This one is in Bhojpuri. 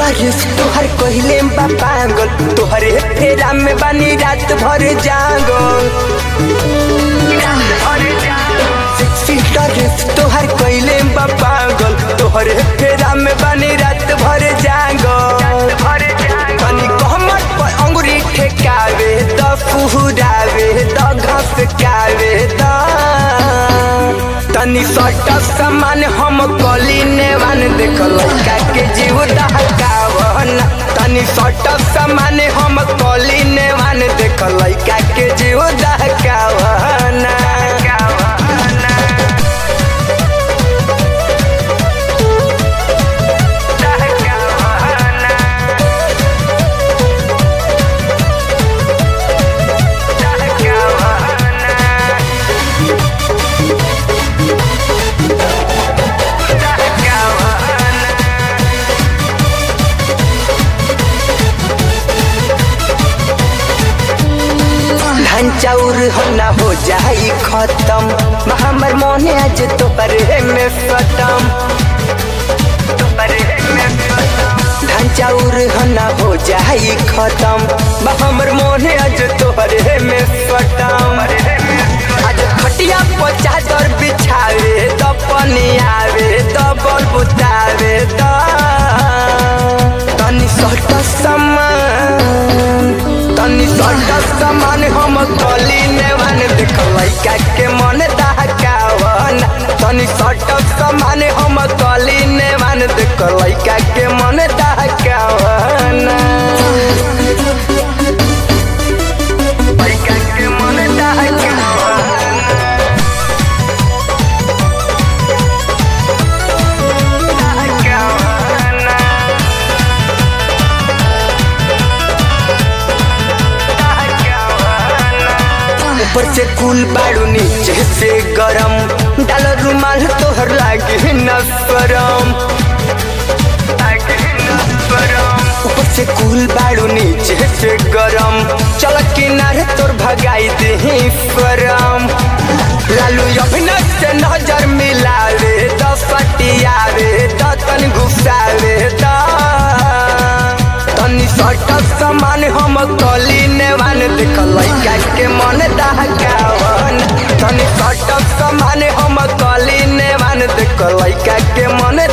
तारीफ तोहर कहले बा पागल तोहरे फेरा में बानी रात भर जागल तारीफ तोहर कहले बा पागल तोहरे फेरा में बानी रात भर जागल तनी कहमत पर अंगुरी ठेकावे द फुहुरावे द घास कावे द तनी सट समान हम कली नेवान देख लड़का के जीव दहकावन तनी सट समान हम कली नेवान देख लड़का के जीव दहकावन चाउर ना हो जाई खत्म हमर मोने आज तोहरे में सटम धान चाउर ना हो जाई खत्म हमर मोने आज तोहरे में सटम आज खटिया पर चादर बिछावे त पनियावे त बल बुतावे त तनी सट समान हम कली नेवान देख लड़का के मन दहकावन तनी सट समान हम कली नेवान देख लड़का के मन दहकावन लड़का के मन दहकावन ऊपर से कूल बाड़ू नीचे से गरम डाल रुमाल तोहर लागे न शरम ऊपर से कूल बाड़ू नीचे से गरम चल किनारे तोर भगाई दे फरम लालू अभिनय से नजर मिलावे द फटियावे द तन घुसावे द तनी सट समान हम कली नेवान देख लड़का के मन दहकावन तनी सट समान हम कली नेवान देख लड़का के मन